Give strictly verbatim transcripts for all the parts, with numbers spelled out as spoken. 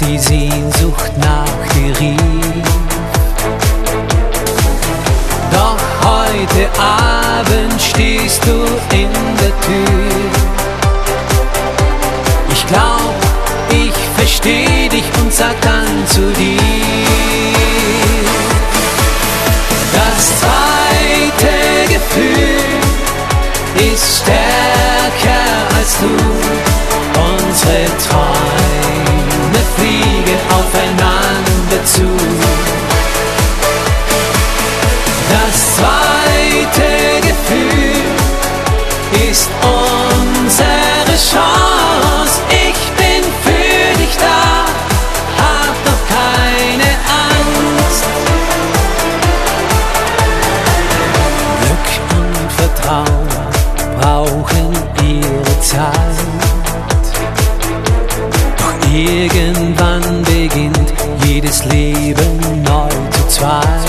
die Sehnsucht nach dir rief. Doch heute Abend stehst du in der Tür. Ich glaub, ich versteh dich und sag dann zu dir: Das zweite Gefühl ist stärker als du. Unsere Träume fliegen aufeinander zu. Das zweite Gefühl ist unsere Chance. Ich bin für dich da, hab doch keine Angst. Glück und Vertrauen brauchen ihre Zeit. Doch irgendwann beginnt jedes Leben neu zu zweit.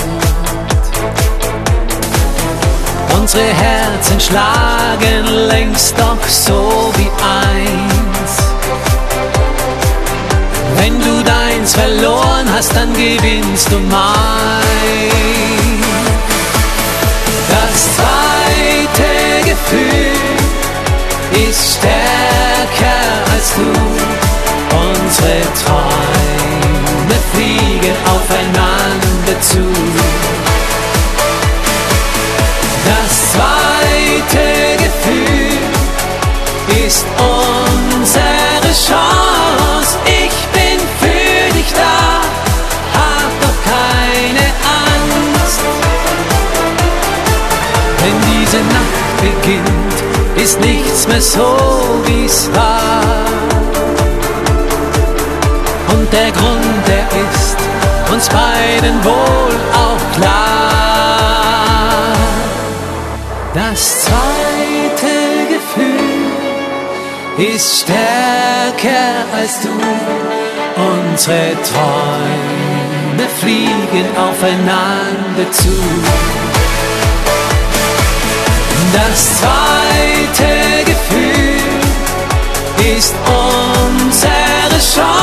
Unsere Herzen schlagen längst doch so wie eins. Wenn du deins verloren hast, dann gewinnst du mein. Das zweite Gefühl ist stärker als du. Unsere Träume fliegen aufeinander zu. Das zweite Gefühl ist unsere Chance. Ich bin für dich da, hab doch keine Angst. Wenn diese Nacht beginnt, ist nichts mehr so, wie's war. Und der Grund, der ist uns beiden wohl auch klar. Das zweite Gefühl ist stärker als du. Unsere Träume fliegen aufeinander zu. Das zweite Gefühl ist unsere Chance.